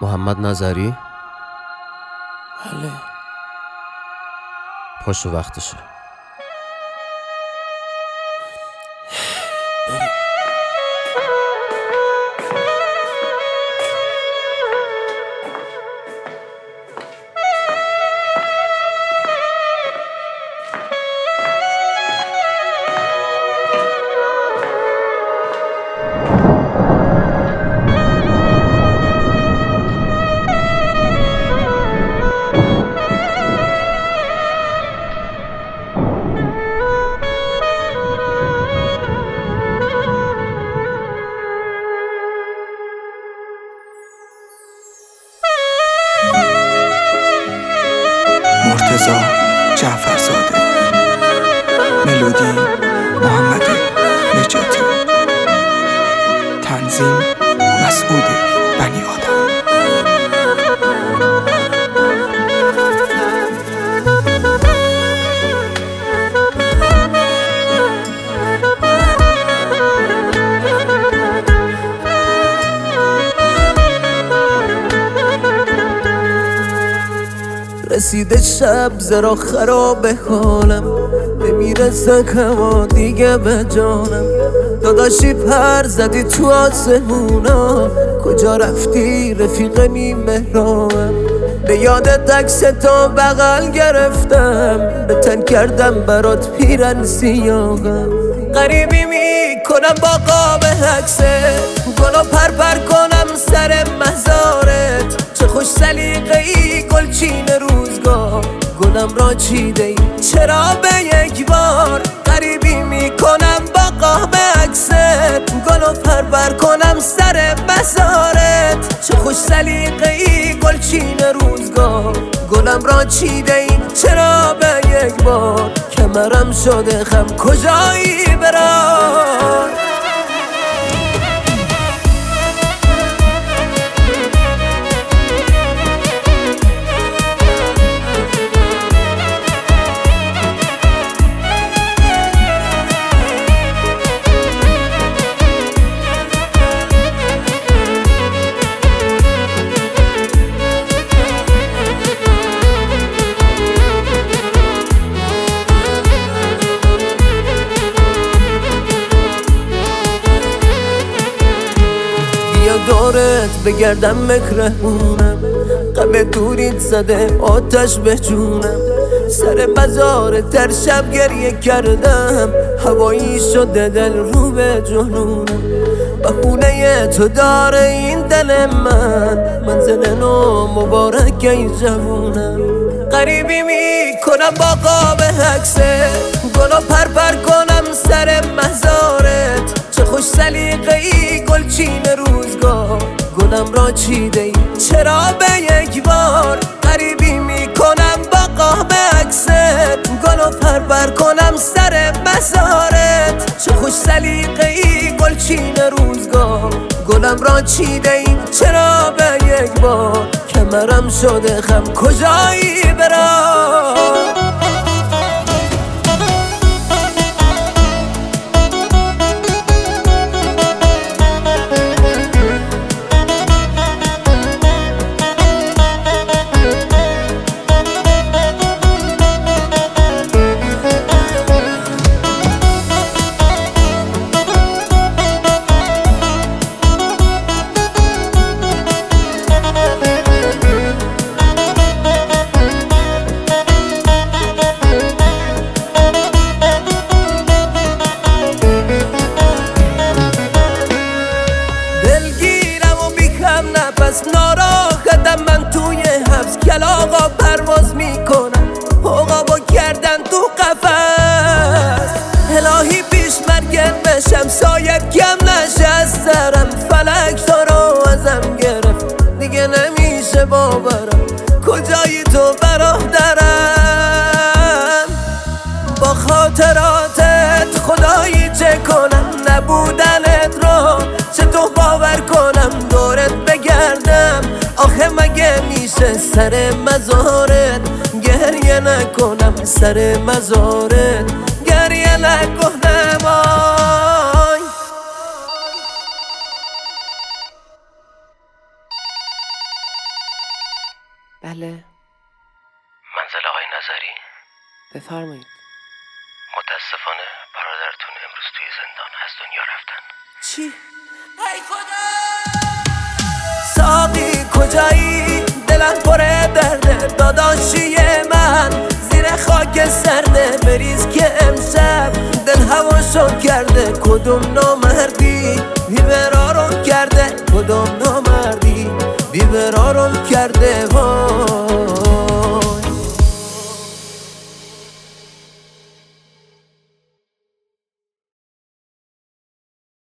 محمد نظری بله پشت وقتشه. مرتضی جعفرزاده، ملودی محمد نجاتی، تنظیم مسعود بنی آدم. رسیده شب زرا خراب حالم، نمیرسه کما دیگه به جانم. داداشی پر زدی تو آسمونا، کجا رفتی رفیق نیمهرانم؟ به یادت عکس تا بغل گرفتم، به تن کردم برات پیرن سیاهم. غریبی میکنم با قاب عکسه، گلا پر کنم سر مزارت. چه خوش سلیقه ای گلچین روزگار، گلم را چیده ای چرا به یک بار؟ غریبی میکنم با قاب عکست، گلا پر کنم سر مزارت. چه خوش سلیقه ای گلچین روزگار، گلم را چیده ای چرا به یک بار؟ کمرم شده خم کجایی برای؟ دورت بگردم مکرهونم، غم دوریت زده آتش به جونم. سر مزار در شب گریه کردم، هوایی شده دل رو به جنونم. بهونه تو داره این دل من، منزل نو مبارک ای جوونم. غریبی میکنم با قاب عکسه، گلا پر کنم سر مزارت. چه خوش سلیقه ای گلچین روزگار، گلم را چیده ای چرا به یک بار؟ غریبی میکنم با قاب عکست، گلا پر کنم سر مزارت. چه خوش سلیقه ای گلچین روزگار، گلم را چیده ای چرا به یک بار؟ کمرم شده خم کجایی برای؟ ناراحتم من توی حبس، کلاغا پرواز میکنم عقابا کردن تو قفس. الهی پیش مرگم بشم سایت کم نشه از سرم، فلک تو رو ازم گرفت دیگه نمیشه باورم. کجایی تو برادرم؟ با خاطراتت خدایی چه کنم؟ نبودنت رو چطور باور کنم؟ دورت بگردم آخه مگه میشه سر مزارت گریه نکنم؟ سر مزارت گریه نکنم. بله. منزل آقای نظری؟ بفرمایید. متاسفانه برادرتون امروز توی زندان از دنیا رفتن. چی؟ ای خدا! ساقی کجایی؟ دلم پر درده داداشی من، زیر خاک سرده بریز که امشب دل هواشو کرده. کدوم نامردی بیبرارم کرده، کدوم نامردی بیبرارم کرده.